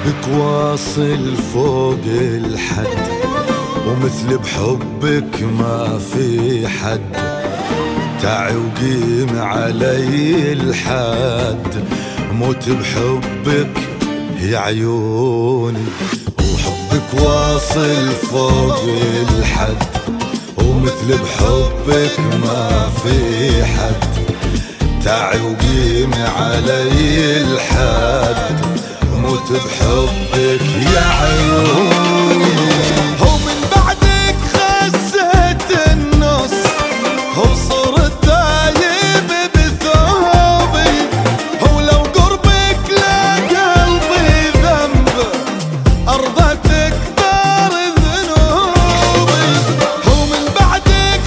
حبك واصل فوق الحد، ومثل بحبك ما في حد، تعي وقيم علي الحد، موت بحبك يا عيوني. وحبك واصل فوق الحد، ومثل بحبك ما في حد، تعي وقيم علي الحد، موت بحبك يا عيوني. هو من بعدك خسيت النص، هو صرت دايب بثوبي، هو لو قربك لا قلبي ذنب، أرضتك دار ذنوبي. هو من بعدك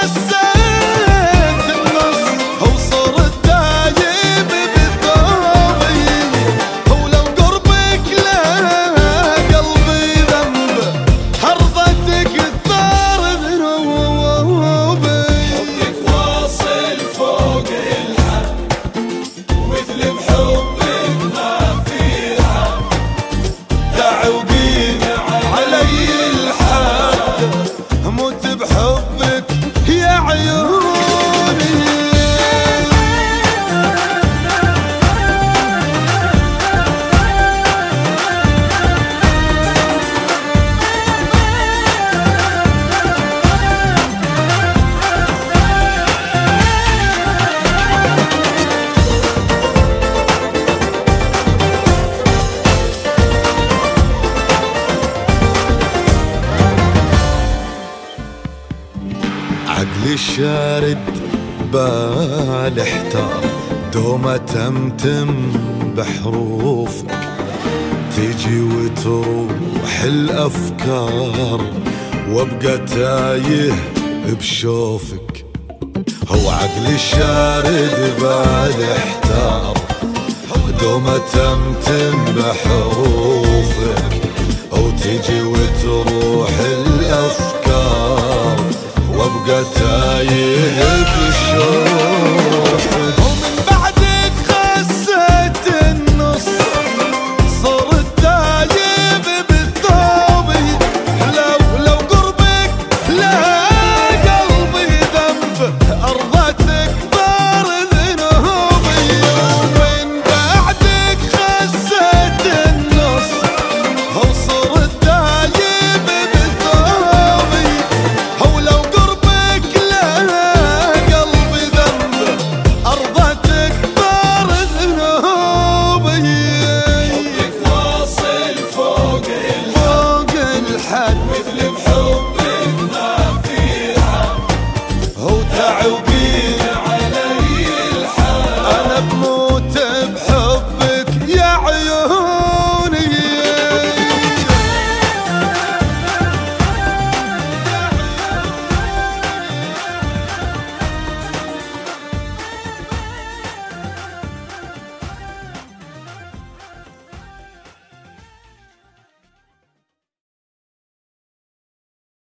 خسيت النص، هو صرت دايب بثوبي، هو لو قربك لا قلبي ذنب، أرضتك دار ذنوبي. حبك واصل فوق الحد، ومثل بحبك ما في حد، دع وقيم علي الحد، اموت بحبك يا عيوني. عقلي الشارد بال احتار، دوما تمتم بحروفك، تيجي وتروح الافكار، وابقى تايه بشوفك. هو عقلي الشارد بال احتار، دوما تمتم بحروفك، او تيجي وتروح الافكار، وابقى تايه بشوفك.